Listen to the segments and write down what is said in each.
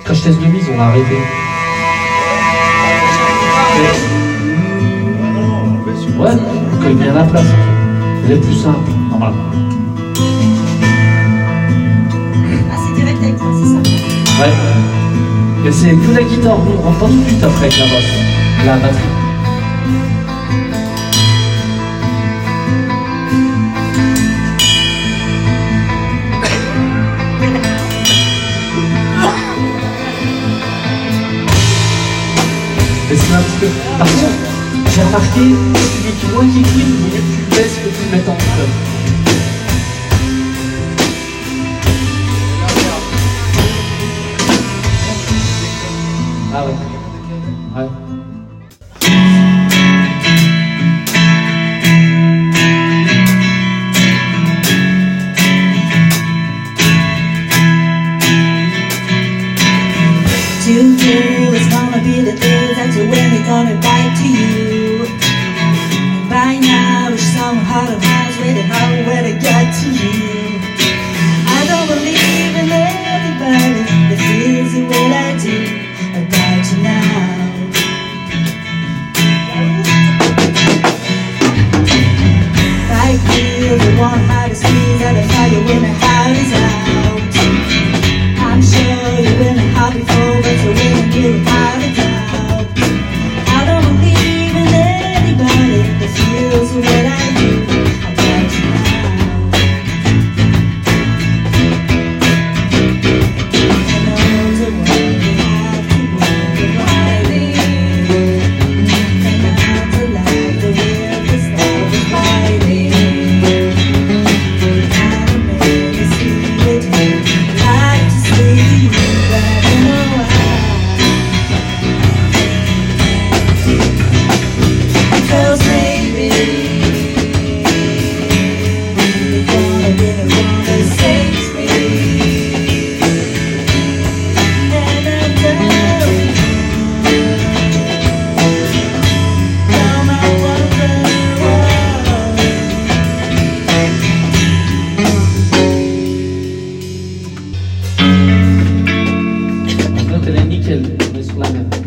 Quand je teste de mise, on l'a arrêté. Ouais, quand il vient à la place, elle est plus simple, normalement. Ah, c'est direct avec toi, c'est ça? Ouais. Mais c'est que la guitare, on rentre pas tout de suite après avec la basse, la batterie. Mais c'est un petit peu... Par contre, j'ai remarqué, celui qui moins qui écrit, il vaut mieux que tu le baisses que tu le mettes en club. Ah ouais. Ouais. Today was gonna be the day that you're really gonna back to you. And by now it's some heart of hearts waiting out where to get to you. I don't believe in everybody that feels the way I do about you now. I feel the warm heart is squeezed out of fire when the heart is out. I'm sure you've been hot before, but you're willing to without a doubt. I don't believe in anybody that feels the way I do about you now. I know the world you have to work it riding, and not to like the way the star was fighting. I don't make it see it here. I like to say to you that I don't know why. Because maybe you're gonna be the one that saves me. And I'm down. Down I wonder La note elle est nickel, on est sur la même.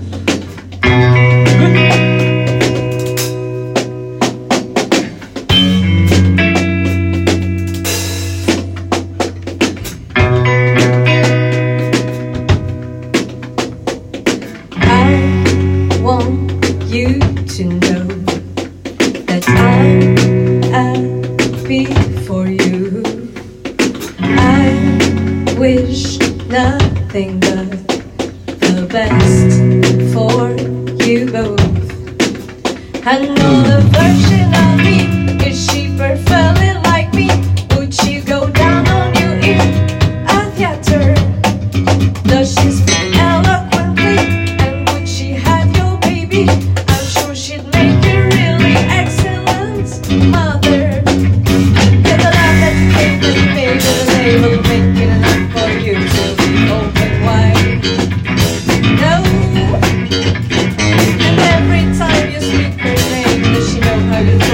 I want you to know that I'm happy for you. I wish nothing but the best for you both. Another version of me, is she perfectly like me? Would she go down on you in a theater? Does she speak eloquently? And would she have your baby? I'm sure she'd make a really excellent mother. With the love that you gave me, maybe the label making enough for you to be open wide. No. And every time you speak her name, does she know how you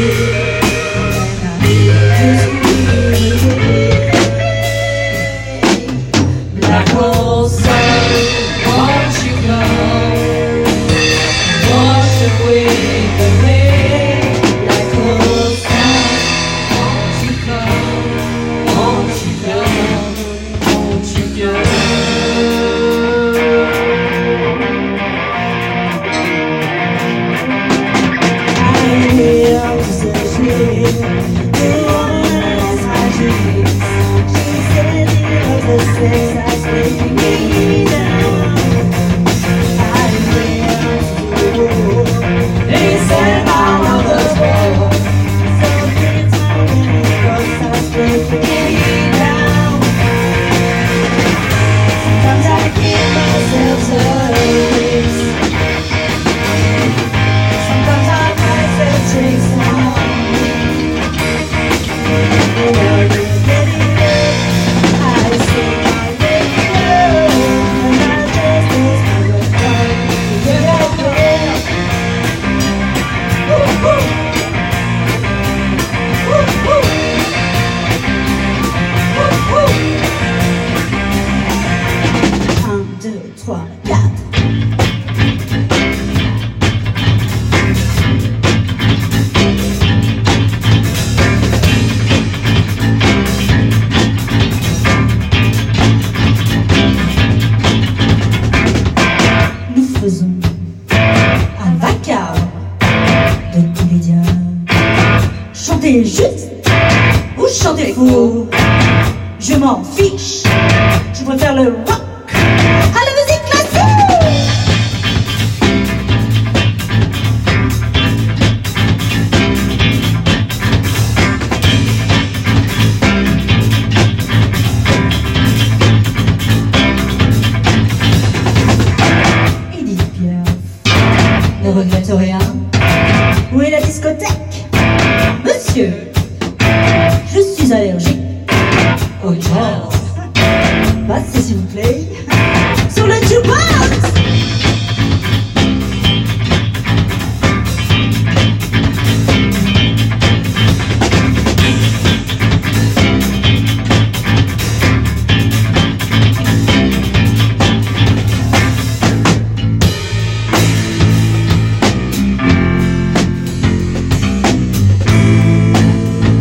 Black hole sun, won't you come? Wash away the rain. Black hole sun, won't you come? Won't you come? Won't you come? Chantez juste ou chantez faux, je m'en fiche, je préfère le rock à la musique classique. Edith Piaf ne regrette rien. Où est la discothèque? Monsieur, je suis allergique au jazz. Passez s'il vous plaît sur le jukebox.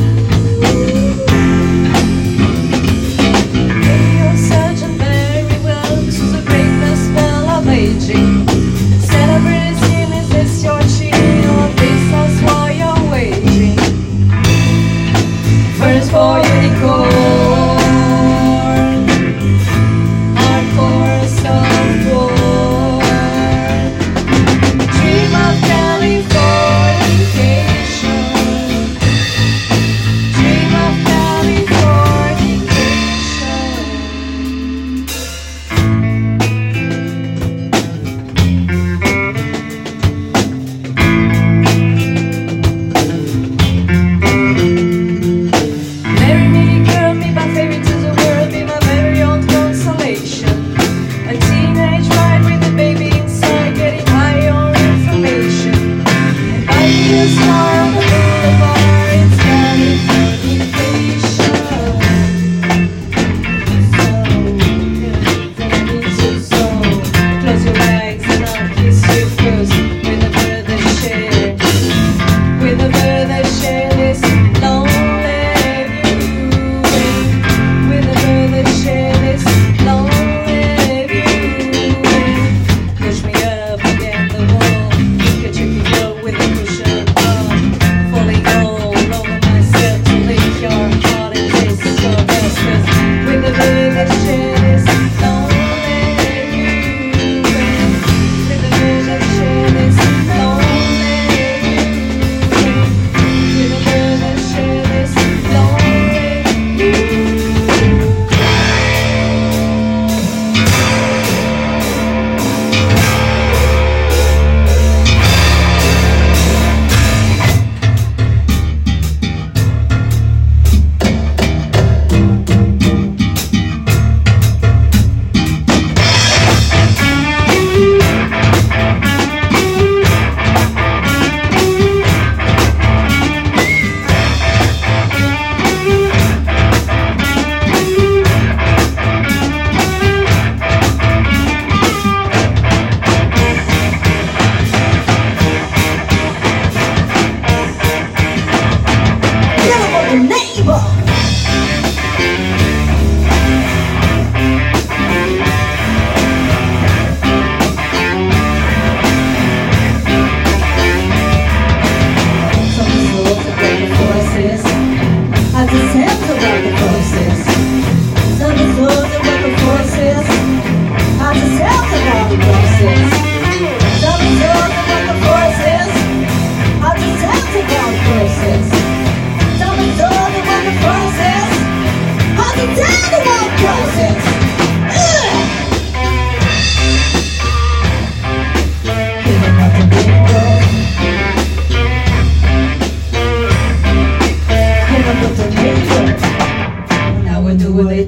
You're such a very well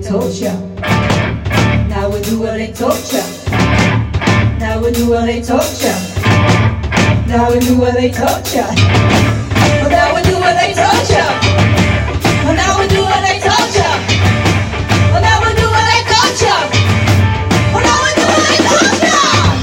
told ya. Now we do what they told ya. Now we do what they told ya. Now we do what they told ya. Oh, now we do what they told ya. Oh, now we do what they told ya. Oh, now we do what they told ya. Oh, now we do what they told ya.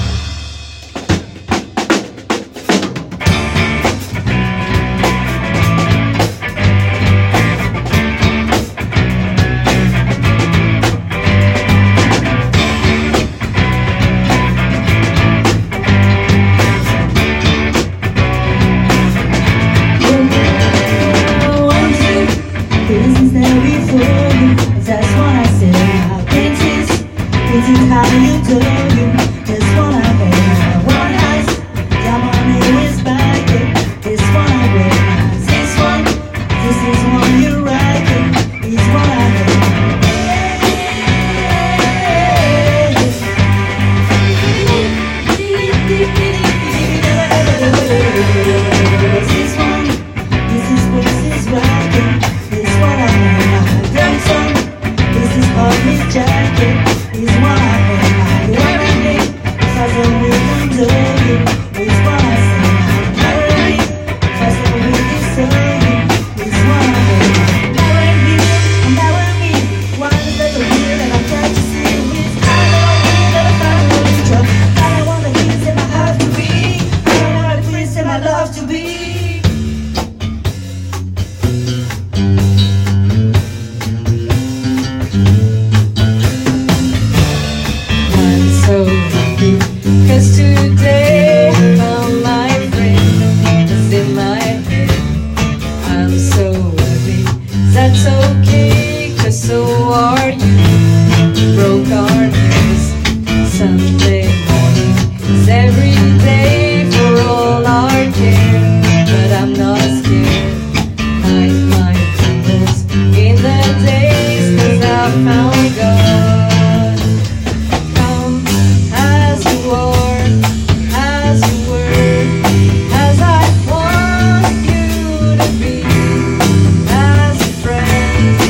How you do you? This one I wear. One has diamond in his bag. This one I wear. This is one you like. This one I wear. This one, this is right. This one I wear. My grandson, this is all his jacket. This one I cause today I found my friend is in my head. I'm so happy, that's okay, cause so are you. Broke our news Sunday morning is every day for all our care. But I'm not scared, hide my fingers in the days, cause I found God. As I want you to be, as a friend.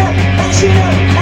up, action up.